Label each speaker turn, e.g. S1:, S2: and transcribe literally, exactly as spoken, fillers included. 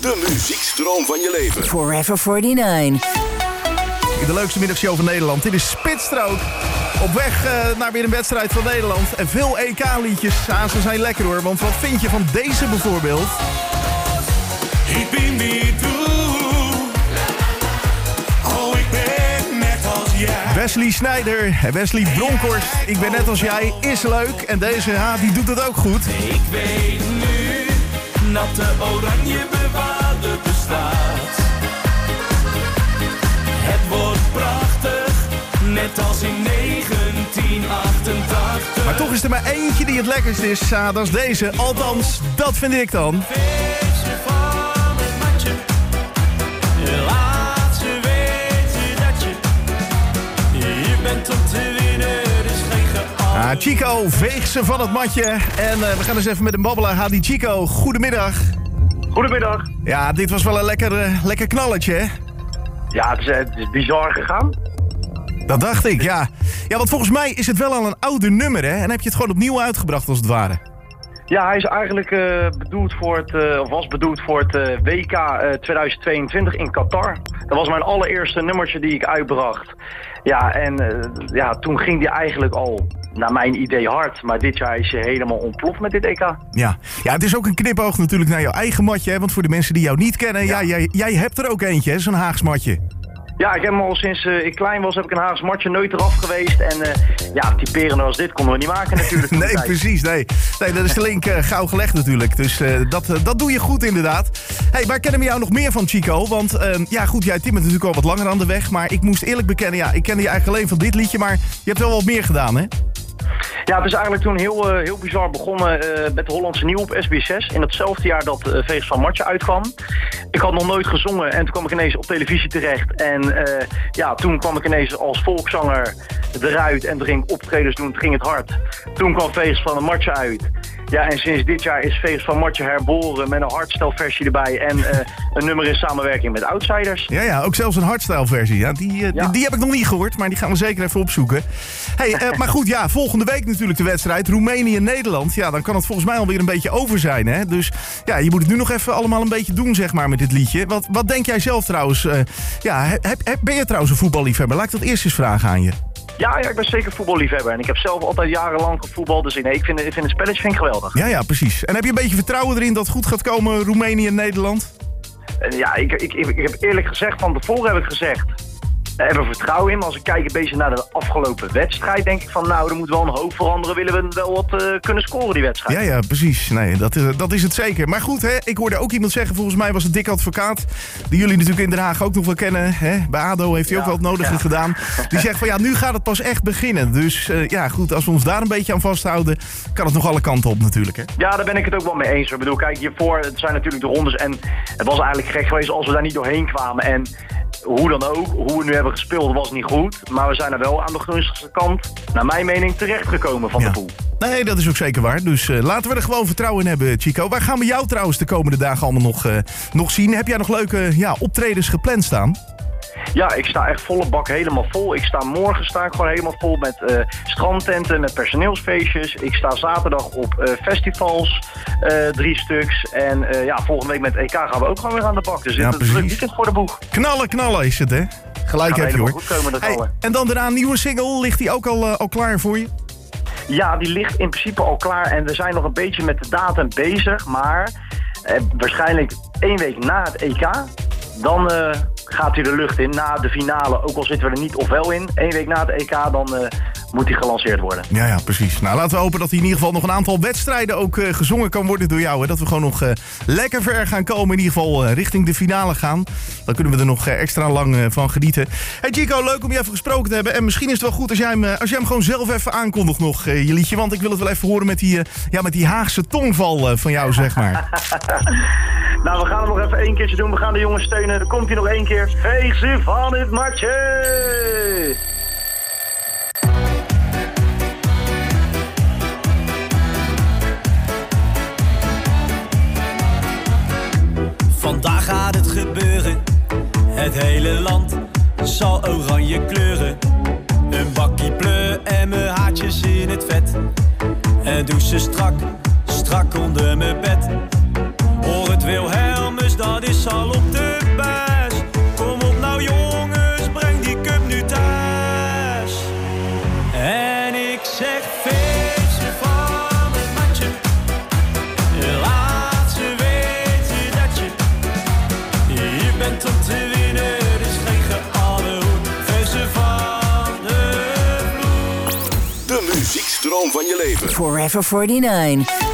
S1: De muziekstroom van je leven.
S2: Forever forty-nine.
S3: De leukste middagshow van Nederland. Dit is Spitstrook. Op weg uh, naar weer een wedstrijd van Nederland. En veel E K-liedjes. Ah, ze zijn lekker hoor. Want wat vind je van deze bijvoorbeeld?
S4: Ik ben weer toe. Oh, ik ben net als jij.
S3: Wesley Snijder en Wesley Bronkhorst. Ik ben net als jij. Is leuk. En deze, ja, die doet het ook goed.
S4: Ik weet nu dat de oranje bewaarde bestaat. Het wordt prachtig, net als in negentien achtentachtig.
S3: Maar toch is er maar eentje die het lekkerst is. Ah, dat is deze. Althans, dat vind ik dan.
S4: Feestje van het matje. Laat ze weten dat je je bent om te winnen, dus geen geal.
S3: Ah, Chico, veeg ze van het matje. En uh, we gaan eens even met hem babbelen. Hadi Chico, goedemiddag.
S5: Goedemiddag.
S3: Ja, dit was wel een lekker, uh, lekker knalletje, hè?
S5: Ja, het is, het is bizar gegaan.
S3: Dat dacht ik, ja. Ja, want volgens mij is het wel al een oude nummer, hè? En heb je het gewoon opnieuw uitgebracht, als het ware.
S5: Ja, hij is eigenlijk uh, bedoeld voor het, uh, of was bedoeld voor het uh, W K uh, tweeduizend tweeëntwintig in Qatar. Dat was mijn allereerste nummertje die ik uitbracht. Ja, en uh, ja, toen ging die eigenlijk al, naar mijn idee, hard. Maar dit jaar is hij helemaal ontploft met dit E K.
S3: Ja. Ja, het is ook een knipoog natuurlijk naar jouw eigen matje, hè? Want voor de mensen die jou niet kennen, ja, ja jij, jij hebt er ook eentje, hè? Zo'n Haags matje.
S5: Ja, ik heb hem al sinds uh, ik klein was, heb ik een Haags matje nooit eraf geweest. En uh, ja, typerender als dit konden we niet maken natuurlijk.
S3: Nee, precies, nee. Nee, dat is de link uh, gauw gelegd natuurlijk. Dus uh, dat, uh, dat doe je goed inderdaad. Hey, waar kennen we jou nog meer van, Chico? Want uh, ja, goed, jij timmert natuurlijk al wat langer aan de weg. Maar ik moest eerlijk bekennen, ja, ik kende je eigenlijk alleen van dit liedje. Maar je hebt wel wat meer gedaan, hè?
S5: Ja, het is eigenlijk toen heel, uh, heel bizar begonnen uh, met de Hollandse Nieuw op S B zes. In datzelfde jaar dat uh, Vegas van Matje uitkwam. Ik had nog nooit gezongen en toen kwam ik ineens op televisie terecht. En uh, ja, toen kwam ik ineens als volkszanger eruit en toen ging ik optredens doen, toen ging het hard. Toen kwam Vegas van Matje uit. Ja, en sinds dit jaar is Vegas van Matje herboren met een hardstyle-versie erbij. En uh, een nummer in samenwerking met Outsiders.
S3: Ja, ja, ook zelfs een hardstyle-versie. Ja, die, uh, ja. die, die heb ik nog niet gehoord, maar die gaan we zeker even opzoeken. Hey, uh, maar goed, ja, volgende week natuurlijk de wedstrijd. Roemenië-Nederland. Ja, dan kan het volgens mij alweer een beetje over zijn, hè? Dus ja, je moet het nu nog even allemaal een beetje doen, zeg maar, met dit liedje. Wat, wat denk jij zelf trouwens? Uh, ja, heb, heb, ben je trouwens een voetballiefhebber? Laat ik dat eerst eens vragen aan je.
S5: Ja, ja, ik ben zeker voetballiefhebber. En ik heb zelf altijd jarenlang gevoetbald. Dus nee, ik vind, ik vind het spelletje vind ik geweldig.
S3: Ja, ja, precies. En heb je een beetje vertrouwen erin dat het goed gaat komen, Roemenië en Nederland?
S5: Uh, ja, ik, ik, ik, ik heb eerlijk gezegd, van tevoren heb ik gezegd... Daar hebben we vertrouwen in, maar als ik kijk een beetje naar de afgelopen wedstrijd, denk ik van nou, er moet wel een hoop veranderen, willen we wel wat uh, kunnen scoren die wedstrijd.
S3: Ja, ja, precies. Nee, dat, uh, dat is het zeker. Maar goed, hè, ik hoorde ook iemand zeggen, volgens mij was het Dick Advocaat, die jullie natuurlijk in Den Haag ook nog wel kennen. Hè? Bij A D O heeft hij ja, ook wel het nodige ja. gedaan. Die zegt van ja, nu gaat het pas echt beginnen. Dus uh, ja, goed, als we ons daar een beetje aan vasthouden, kan het nog alle kanten op natuurlijk. Hè?
S5: Ja, daar ben ik het ook wel mee eens. Ik bedoel, kijk, hiervoor, het zijn natuurlijk de rondes en het was eigenlijk gek geweest als we daar niet doorheen kwamen. En hoe dan ook, hoe we nu hebben gespeeld was niet goed. Maar we zijn er wel aan de gunstigste kant, naar mijn mening, terechtgekomen van ja. de pool.
S3: Nee, dat is ook zeker waar. Dus uh, laten we er gewoon vertrouwen in hebben, Chico. Waar gaan we jou trouwens de komende dagen allemaal nog, uh, nog zien? Heb jij nog leuke ja, optredens gepland staan?
S5: Ja, ik sta echt volle bak helemaal vol. Ik sta morgen sta ik gewoon helemaal vol met uh, strandtenten, met personeelsfeestjes. Ik sta zaterdag op uh, festivals, uh, drie stuks. En uh, ja, volgende week met E K gaan we ook gewoon weer aan de bak. Dus ja, dit is een druk weekend voor de boeg.
S3: Knallen, knallen is het, hè? Gelijk heb je, hoor.
S5: Goed komen,
S3: hey, en dan daarna een nieuwe single. Ligt die ook al, uh, al klaar voor je?
S5: Ja, die ligt in principe al klaar. En we zijn nog een beetje met de datum bezig. Maar uh, waarschijnlijk één week na het E K... Dan uh, gaat hij de lucht in na de finale, ook al zitten we er niet of wel in. Eén week na het E K, dan uh, moet hij gelanceerd worden.
S3: Ja, ja, precies. Nou, laten we hopen dat hij in ieder geval nog een aantal wedstrijden ook uh, gezongen kan worden door jou. Hè? Dat we gewoon nog uh, lekker ver gaan komen, in ieder geval uh, richting de finale gaan. Dan kunnen we er nog uh, extra lang uh, van genieten. Hey Chico, leuk om je even gesproken te hebben. En misschien is het wel goed als jij hem, uh, als jij hem gewoon zelf even aankondigt nog, uh, je liedje. Want ik wil het wel even horen met die, uh, ja, met die Haagse tongval uh, van jou, zeg maar.
S5: Nou, we gaan het nog even één keertje doen. We gaan de jongens steunen. Er komt hij nog één keer. Veeg ze van het matje!
S4: Vandaag gaat het gebeuren. Het hele land zal oranje kleuren. Een bakkie pleur en mijn haartjes in het vet. En douche strak, strak onder mijn bed. Hoor het Wilhelmus, dat is
S1: muziekstroom van je leven.
S2: Forever forty-nine.